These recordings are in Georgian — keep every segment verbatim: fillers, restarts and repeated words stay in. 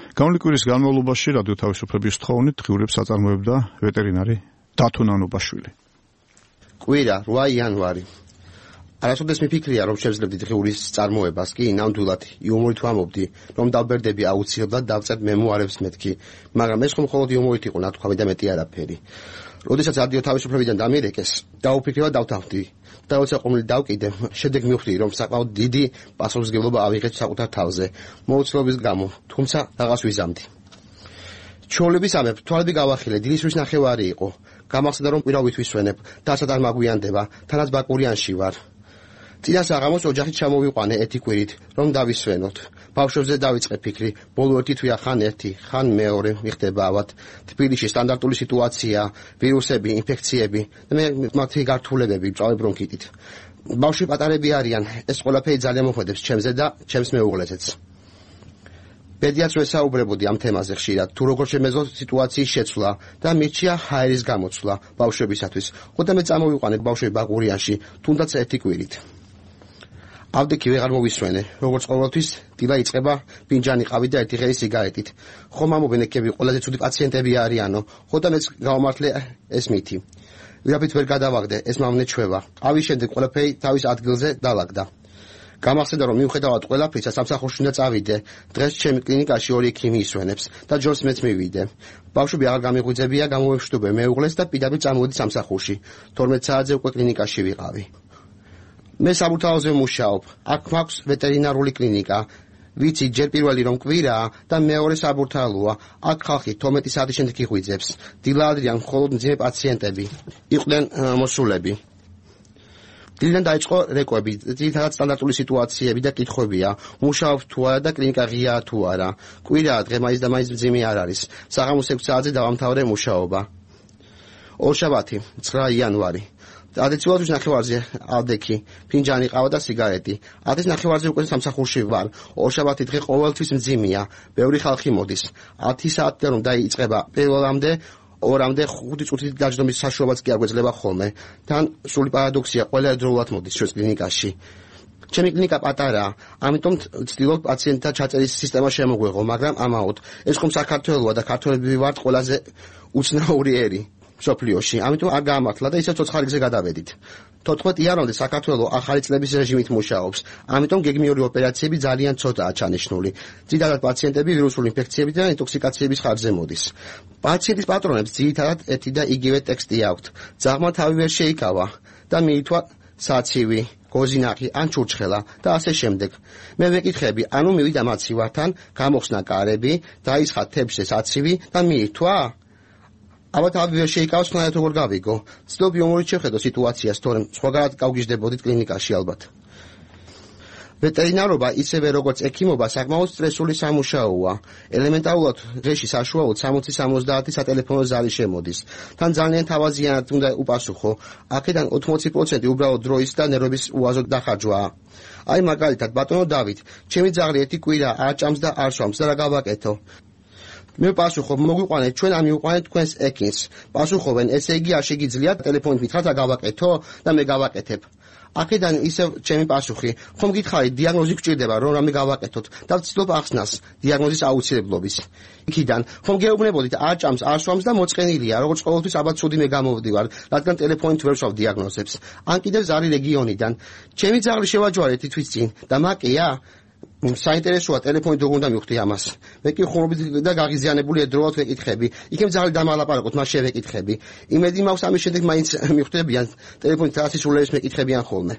Გამოვლი კვირის განმავლობაში რადიო თავისუფლების თხოვნით დღიურებს აწარმოებდა ვეტერინარი დათო ნანობაშვილი. კვირა რვა იანვარი. არასოდეს მიფიქრია, რომ შევძლებდი დღიურის წარმოებას, კი ნამდვილად იუმორით ვამობდი, რომ დავბერდები აუცილებლად დავწერთ მემუარებს მეთქი, მაგრამ ეს ხომ მხოლოდ იუმორით იყო, ნათქვამი და მეტი არაფერი. როდესაც რადიო თავისუფლებიდან დამირეკეს, დაუფიქრებად დავთანხმდი. და როცა ყომლით დავკიდე, შემდეგ მივხვდი, რომ საკმაოდ დიდი პასუხისმგებლობა ავიღეთ საკუთარ თავზე, მოუცლობის გამო, თუმცა რაღაც ვიზამდი. ჩვეულების ამებ თვალები გავახილე, დილისთვის ნახევარი იყო. გამახსენდა, რომ კვირა ვითვისვენებ, დასად არ მაგვიანდება, თანაც ბაკურიანში ვარ. წინა საღამოს ოჯახით ჩამოვიყვანე ერთი კვირით, რომ დავისვენოთ. ბავშვებზე დავიწყე ფიქრი, ბოლო ერთი თვეა ხან ერთი, ხან მეორე მიხდება ავად. თბილისში სტანდარტული სიტუაცია, ვირუსები, ინფექციები, მე მათი გართულებები, მწვავე ბრონქიტით. ბავშვი პატარები არიან, ეს ყველაფერი ძალიან მოხვედებს ჩემზე და ჩემს მეუღლეზეც. პედიატრს ვესაუბრებოდი ამ თემაზე ხშირად, თუ როგორ შემეძლო სიტუაციის შეცვლა და მირჩია ჰაერის გამოცვლა ბავშვებისათვის. ხოდა მე წამოვიყვანე ბავშვები ბაკურიანში, თუნდაც ერთი კვირით. ავდექი ვეღარ მოვისვენე, როგორც ყოველთვის, დილა იწყება ფინჯანი ყავით და ერთი ღერი სიგარეტით. ხომ ამობენ ექები ყველაზე ცუდი პაციენტები არიანო, ხოდა მეც გავამართლე ეს მითი. ვირაფრით ვერ გადავაგდე, ეს მავნე ჩვევა. ყავის შემდეგ ყველაფერი თავის ადგილზე დალაგდა. გამახსენდა, რომ მიუხედავად ყველაფრისა, სამსახურში უნდა წავიდე. დღეს ჩემი კლინიკაში ორი ექიმი ისვენებს და ჯორს მეც მივიდე. ბავშვები აღარ გამიღვიძებია, გამოვემშვიდობე მეუღლეს და პირდაპირ წამოვედი სამსახურში. თორმეტ საათზე უკვე კლინიკაში ვიყავი. მე საბურთალოზე ვმუშაობ. აქ მაქვს ვეტერინარული კლინიკა. ვიცი, ჯერ პირველი რომ კვირაა და მეორე საბურთალოა. აქ ხალხი თორმეტი საათის შემდეგ იღვიძებს. დილა ადრიან მხოლოდ მძიმე პაციენტები. იყვნენ მოსულები. დილიდან დაიწყო რეკვები, ძირითადად სტანდარტული სიტუაციები და კითხვებია. მუშაობ თუ არა და კლინიკა ღიაა თუ არა. კვირაა, დღე მაინც და მაინც მძიმე არ არის. საღამოს ექვსი საათზე დავამთავრე მუშაობა. ორშაბათი, ცხრა იანვარი. ადეცილათვის ნახევარზე ავდექი, ფინჯანი ყავა და სიგარეტი. ათის ნახევარზე უკვე სამსახურში ვარ. ორშაბათი დღე ყოველთვის მძიმეა. ბევრი ხალხი მოდის. ათი საათიდან რომ დაიწყება პირველამდე ორამდე ხუთი წუთით დაჯდომის საშუალებაც კი აგვეძლება ხოლმე. თან სრული პარადოქსია, ყველა ერთდროულად მოდის ჩვენს კლინიკაში. ჩემი კლინიკა პატარაა, ამიტომ ვცდილობ პაციენტთა ჩაწერის სისტემა შემოგვეღო, მაგრამ ამაოდ ეს ხომ საქართველოა და ქართველები ვართ ყველაზე უცნაური ერი სოფლიოში, ამიტომ არ გაამართლა და ისევ ცოცხალი გზზე გადავედით. თოთხმეტ იანვრამდე საქართველო ახალი წლების რეჟიმით მუშაობს, ამიტომ გეგმიური ოპერაციები ძალიან ცოტაა ჩანიშნული. ძირითადად პაციენტები ვირუსული ინფექციებით და ინტოქსიკაციების ხარჯზე მოდის. პაციენტის პატრონებს ძირითადად ერთი და იგივე ტექსტი აქვთ. ძაღლმა თავი ვერ შეიკავა და მიითვა საცივი, გოზინახი ან ჩურჩხელა და ასე შემდეგ. მე ვეკითხები, ანუ მივიდა მაცივართან, გამოხსნა კარები, დაისხა თებშე საცივი და მიითვა აბა თავი ვერ შეიკავს, ხნაირად როგორ გავიგო. ცდილობ იუმორით შევხედო სიტუაციას, თორემ სხვაგანად გავგიჟდებოდით კლინიკაში ალბათ. ვეტერინარობა, ისევე როგორც ექიმობა, საკმაოდ სტრესული სამუშაოა. ელემენტარულად დღეში საშუალოდ სამოცი სამოცდაათი სატელეფონო ზარი შემოდის. თან ძალიან თავაზიანად უნდა უპასუხო. აქედან ოთხმოცი პროცენტი უბრალოდ დროის და ნერვების უაზროდ დახარჯვაა. აი მაგალითად, ბატონო დავით, ჩემი ძაღლი ერთი კვირა არ ჭამს და არ შვამს და რა გავაკეთო? მე პასუხობ, მოგვიყვანეთ ჩვენ ან მივიყვანეთ თქვენს ექიმს. პასუხობენ, ესე იგი არ შეგიძლიათ ტელეფონით მითხრათ რა გავაკეთო და მე გავაკეთებ. აქედან ისევ ჩემი პასუხი, ხომ გითხარით დიაგნოზი გჭირდება რომ რამე გავაკეთოთ და ვცდილობ ახსნას დიაგნოზის აუცილებლობის. იქიდან ხომ გეუბნებოდით არ ჭამს, არ შვამს და მოწყენილია, როგორც ყოველთვის ალბათ ცუდი მე გამოვდივარ, რადგან ტელეფონით ვერ ვშავ დიაგნოზებს. ან კიდევ ზარი რეგიონიდან. ჩემი ძაღლი შევაჯვარეთ თვით წინ და მაკია საინტერესოა ტელეფონით როგორ უნდა მივხვდი ამას. მე კი ხუმრობით და გაღიზიანებული ერთდროულად ვეკითხები. იქნებ ძაღლი დამალაპარაკოთ, მას შევეკითხები. იმედი მაქვს ამის შემდეგ მაინც მივხვდებიან ტელეფონით რაღაც სულელებს მეკითხებიან ხოლმე.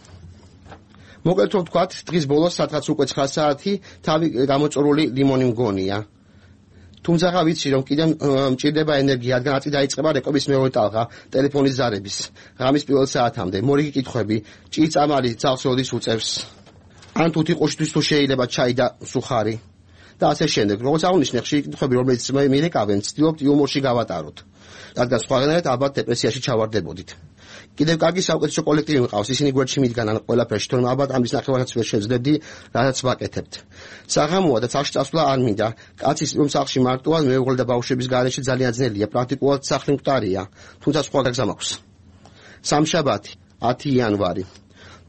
მოკლედ რომ ვთქვათ, დღის ბოლოს სადღაც უკვე ცხრა საათი თავი გამოწორული ლიმონი მგონია. თუმცა ვიცი რომ კიდევ მჭირდება ენერგია, რადგან აწი დაიწყება რეკობის მეორე ტალღა ტელეფონის ზარების. ღამის პირველ საათამდე მორიგი კითხვები, ჭირწამალი ძაღლს როდის უწევს? ან თუთი ყოშთვის თუ შეიძლება ჩაი და სუხარი და ასე შემდეგ. როგორც აღნიშნე, ხშირი კითხვები, რომელიც მირეკავენ, ვცდილობთ იუმორში გავატაროთ, რადგან სხვაგანაირად ალბათ დეპრესიაში ჩავარდებოდით. კიდევ კარგი საუკეთესო კოლექტივი მყავს, ისინი გვერდში მიდგანან ყველაფერში, თორემ ალბათ ამის ნახევარსაც ვერ შეძლებდი, რასაც ვაკეთებთ. საღამოა და სახლში წასვლა არ მინდა. კაცის რომ სახლში მარტოა, მეუღლე და ბავშვების გარეშე ძალიან ძნელია, პრაქტიკულად სახლი მკვდარია, თუმცა სხვა გაგზა მაქვს. სამშაბათი, ათი იანვარი.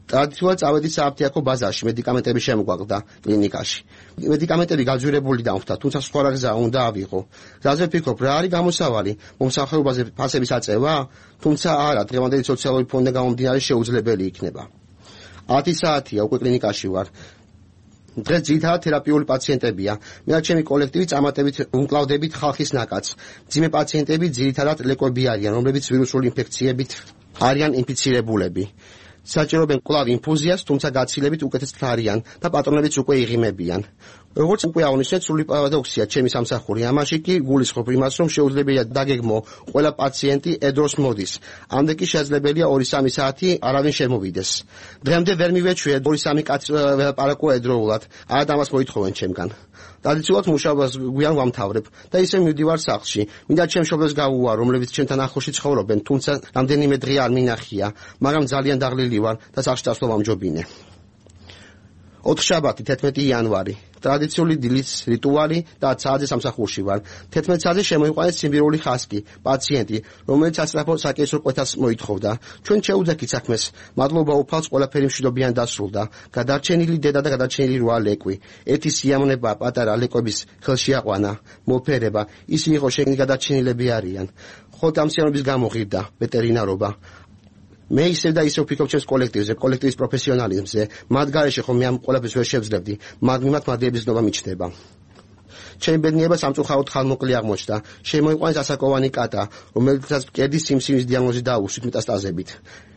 ტრადიციულად წავედი სააფთიაქო ბაზარში მედიკამენტები შემოგვაყდა კლინიკაში. მედიკამენტები გაძვირებული დამხვდა, თუმცა სხვა რა გზა უნდა ავიღო. გზაზე ვფიქრობ, რა არის გამოსავალი? მომსახურებაზე ფასების აწევა? თუმცა არა, დღევანდელი სოციალური ფონდიდან გამომდინარე შეუძლებელი იქნება. ათი საათია უკვე კლინიკაში ვარ. დღეს ძირითადად თერაპიული პაციენტებია. მე და ჩემი კოლექტივი წამატებით უმკლავდებით ხალხის ნაკადს. მძიმე პაციენტები ძირითადად ლეკვები არიან, რომლებიც ვირუსული ინფექციებით არიან ინფიცირებულები. საჭიროებენ კვლავ ინფუზიას, თუმცა გაცილებით უკეთესად არიან და პატრონებიც უკვე იღიმებიან. როგორც უკვე აღნიშნეთ, სრული პარადოქსია ჩემი სამსახური. ამაში კი გულისხმობ იმას, რომ შეუძლებელია დაგეგმო ყველა პაციენტი ედროს მოდის. ამდე კი შესაძლებელია ორი სამი საათი არავინ შემოვიდეს. დღემდე ვერ მივეჩვია ორი სამი კაცი ველაპარაკო ედროულად. არა ამას მოითხოვენ ჩემგან. ტრადიციულად მუშაობას გვიან ვამთავრებ და ისე მივდივარ სახლში. მინდა ჩემ მშობლებს გავუვარო, რომლებიც ჩემთან ახლოში ცხოვრობენ, თუმცა რამდენიმე დღე არ მინახია, მაგრამ ძალიან დაღლილი ვარ და სახლში წასვლა ვამჯობინე. ოთხშაბათი თერთმეტი იანვარი. ტრადიციული დილის რიტუალი და საათზე სამსახურში ვარ. თერთმეტ საათზე შემოიყვანეს სიმბირული ხასკი, პაციენტი, რომელიც ასწრაფო საკეისრო კვეთას მოითხოვდა. ჩვენ შეუძახით საქმეს. მადლობა უფალს, ყველაფერი მშვიდობიან დასრულდა. გადარჩენილი დედა და გადარჩენილი რვა ლეკვი. ერთი სიამონება პატარა ლეკვების ხელში აყვანა, მოფერება. ისინი იყო შეგნი გადარჩენილები არიან. ხოლო ამ სიამოვნების გამო ღირდა ვეტერინარობა. მე ისევ და ისევ ვფიქრობ ჩემს კოლექტივზე, კოლექტივის პროფესიონალიზმზე. მათ გარეშე ხომ მე ამ ყველაფერს ვერ შევძლებდი, მაგრამ მიმართ მადლების ნობა მიჩნდება. ჩემი ბედნიერება სამწუხაროდ ხანმოკლე აღმოჩნდა. შემოიყვანეს ასაკოვანი კატა, რომელსაც კერდის სიმსივნის დიაგნოზი დაუშვით მეტასტაზებით.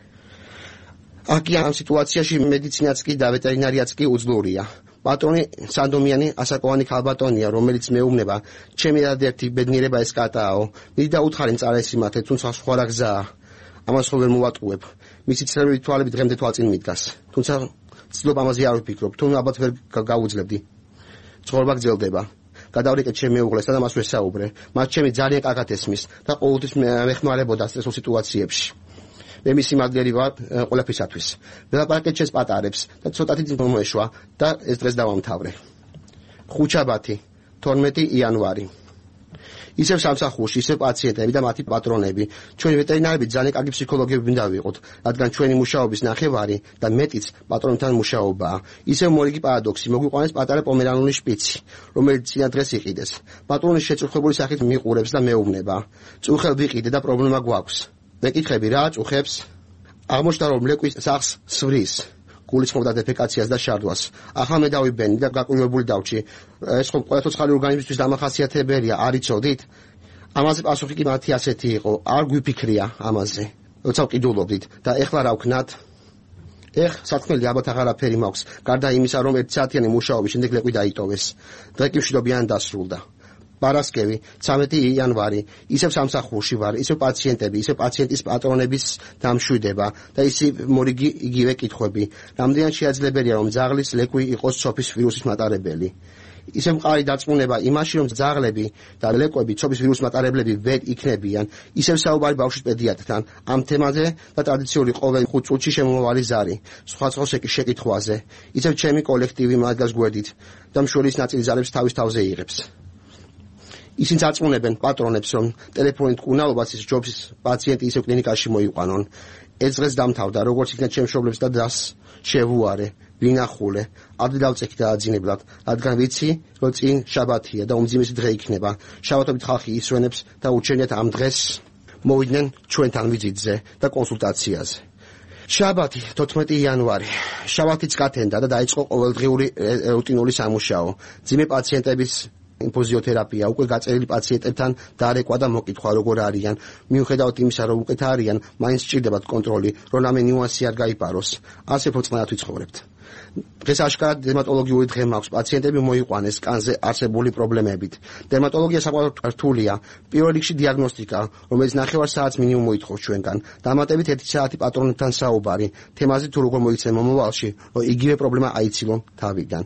აქ ამ სიტუაციაში მედიცინაც კი და ვეტერინარიაც კი უძლურია. პატრონი სანდომიანი ასაკოვანი ქალბატონია, რომელიც მეუბნება, ჩემი ერთ-ერთი ბედნიერება ეს კატაო. მიდი და უთხარი მწარესიმათე, თუმცა სხვა რა გზაა. ამას ხო ვერ მოვატყუებ. მისი ცრემლი თვალები დღემდე თვალწინ მიდგას. თუმცა ცდილობ ამაზე არ ვფიქრობ, თუ ალბათ ვერ გავუძლებდი. ცხოვრება გრძელდება. გადავრიკეთ ჩემი მეუღლეს და მას ვესაუბრე. მას ჩემი ძალიან კარგად ესმის და ყოველთვის მეხმარებოდა სტრესულ სიტუაციებში. მე მისი მადლიერი ვარ ყველაფრისათვის. ველაპარაკეთ ჩემს პატარებს და ცოტათი მოეშვა და ეს დღეს დავამთავრე. ხუთშაბათი თორმეტი იანვარი. ისევ სამსახურში, ისევ პაციენტები და მათი პატრონები. ჩვენი ვეტერინარები ძალიან კარგი ფსიქოლოგები უნდა ვიყოთ, რადგან ჩვენი მუშაობის ნახევარი და მეტიც პატრონთან მუშაობაა. ისევ მორიგი პარადოქსი, მოგვიყვანეს პატარა პომერანული შპიცი, რომელიც წინა დღეს იყიდეს. პატრონის შეწუხებული სახით მიყურებს და მეუბნება. წუხელ ვიყიდე და პრობლემა გვაქვს. მეკითხები რა წუხებს? აღმოჩნდა რომ ლეკვის სახს სვრის. გულისხმობდა დეფეკაციას და შარდვას. ახლა მე დავიბენი და გაკვირვებული დავჭი. ეს ხომ ყველა ცოცხალი ორგანიზმისთვის დამახასიათებელია, არ იცოდით? ამაზე პასუხი კი მათი ასეთი იყო, არ გვიფიქრია ამაზე. როცა ვყიდულობდით და ეხლა რა ვქნათ? ეხ, სათქმელი ალბათ აღარაფერი მაქვს, გარდა იმისა, რომ ერთი საათიანი მუშაობის შემდეგ ლეკვი დაიტოვეს. დღე კი მშვიდობიან დასრულდა. პარასკევი, ცამეტი იანვარი, ისევ სამსახურში ვარ, ისევ პაციენტები, ისევ პაციენტის პატრონების დამშვიდება და ისე მორიგი იგივე კითხვები. რამდენად შეაძლებელია რომ ძაღლის ლეკვი იყოს ცოფის ვირუსის მატარებელი? ისევ მყარი დარწმუნება იმაში, რომ ძაღლები და ლეკვები ცოფის ვირუსის მატარებლები ვერ იქნებიან. ისევ საუბარი ბავშვის პედიატრთან ამ თემაზე და ტრადიციული ყოველ ხუთ წუთში შემომავალი ზარი, სხვა შეკითხვაზე. ისევ ჩემი კოლექტივი მაგას გვერდით და მშვილის ნაწილი ზარებს თავის თავზე იღებს. ისინი წარწმუნებენ პატრონებს, რომ ტელეფონით კუნალობას ის ჯობს პაციენტი ისევ კლინიკაში მოიყვანონ. ეს დღეს დამთავრდა, როგორც იქნა ჩემს მშობლებს და დას შევუარე, ვინახულე, ადრე დავწექი დააძინებლად, რადგან ვიცი, რომ წინ შაბათია და უმძიმესი დღე იქნება. შაბათობით ხალხი ისვენებს და უჩვენიათ ამ დღეს მოვიდნენ ჩვენთან ვიზიტზე და კონსულტაციაზე. შაბათი თოთხმეტი იანვარი. შაბათიც გათენდა და დაიწყო ყოველდღიური რუტინული სამუშაო. მძიმე პაციენტების ინფუზიოთერაპია, უკვე გაწერილი პაციენტებთან დარეკვა და მოკითხვა როგორ არიან. მიუხედავად იმისა, რომ უკეთ არიან, მაინც სჭირდებათ კონტროლი, რომ რამე ნიუანსი არ გაიპაროს. ასე ფოწმანად ვიცხოვრებთ. დღეს აშკარად დერმატოლოგიური დღე მაქვს, პაციენტები მოიყვანეს კანზე არსებული პრობლემებით. დერმატოლოგია საკმაოდ რთულია. პირველ რიგში დიაგნოსტიკა, რომელიც ნახევარ საათს მინიმუმ მოითხოვს ჩვენგან. დამატებით ერთი საათი პატრონებთან საუბარი, თემაზე თუ როგორ მოიქცენ მომავალში, რომ იგივე პრობლემა აიცილონ თავიდან.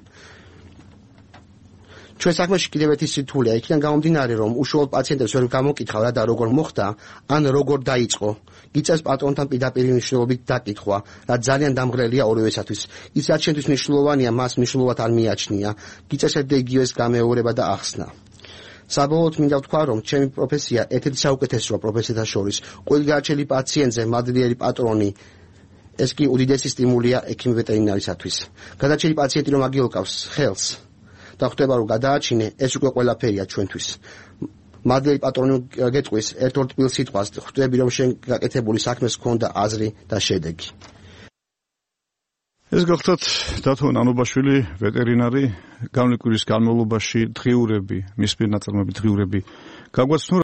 ჩვენ საქმეში კიდევ ერთი სირთულეა, იქიდან გამომდინარე, რომ უშუალოდ პაციენტებს ვერ გამოკითხავ რა და როგორ მოხდა, ან როგორ დაიწყო. გიწევს პატრონთან პირდაპირ მნიშვნელობით დაკითხვა, რაც ძალიან დამღრელია ორივესათვის. ის რაც შენთვის მნიშვნელოვანია, მას მნიშვნელოვნად არ მიაჩნია. გიწევს ერთ და იგივეს გამეორება და ახსნა. საბოლოოდ მინდა ვთქვა, რომ ჩემი პროფესია ერთ-ერთი საუკეთესოა პროფესიათა შორის. ყველგან გაჩენილი პაციენტზე მადლიერი პატრონი ეს კი უდიდესი სტიმულია ექიმ ვეტერინარისათვის. გადაჭერი პაციენტი რომ აგილოკავს ხელს და ხვდება რომ გადააჩინე, ეს უკვე ყველაფერია ჩვენთვის. მადლი პატრონი გეტყვის ერთ-ერთ თბილ სიტყვას, ხვდები რომ შენ გაკეთებული საქმეს ჰქონდა აზრი და შედეგი. ეს გახლავთ დათო ნანობაშვილი, ვეტერინარი, გამლიკურის განმავლობაში დღიურები, მის პირ ნაწარმოები დღიურები გაგვაცნო.